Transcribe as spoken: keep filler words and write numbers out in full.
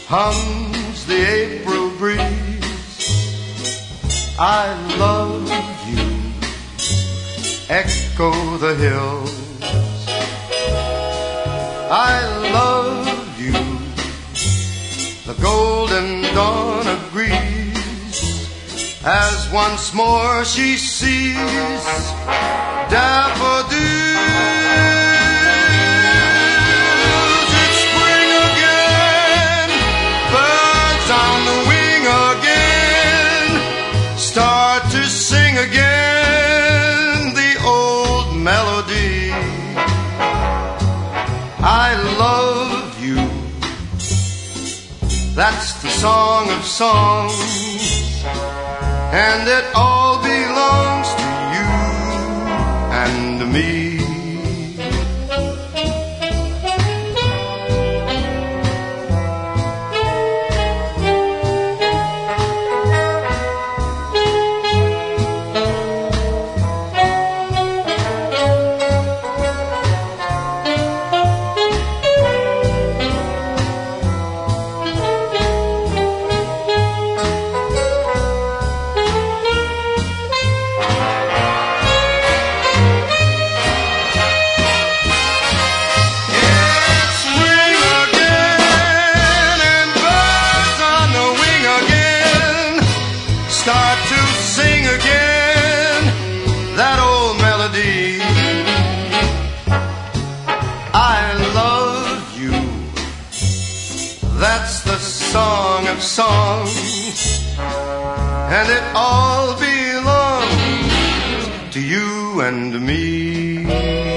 hums the April breeze. I love you, echo the hills. I love you, the golden dawn agrees, as once more she sees daffodils. It's spring again, birds on the wing again, start to sing again the old melody. I love you, that's the song of songs, and it all belongs to you and me. Start to sing again that old melody. I love you, that's the song of songs, and it all belongs to you and me.